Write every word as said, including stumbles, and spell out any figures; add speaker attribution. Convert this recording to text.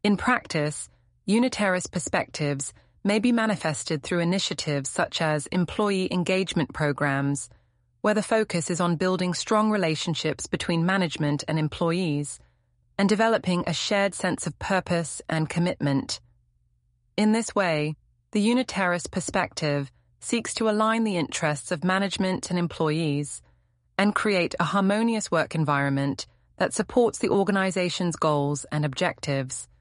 Speaker 1: In practice, Uniterist perspectives may be manifested through initiatives such as employee engagement programs, where the focus is on building strong relationships between management and employees and developing a shared sense of purpose and commitment. In this way, the Uniterist perspective seeks to align the interests of management and employees and create a harmonious work environment that supports the organization's goals and objectives.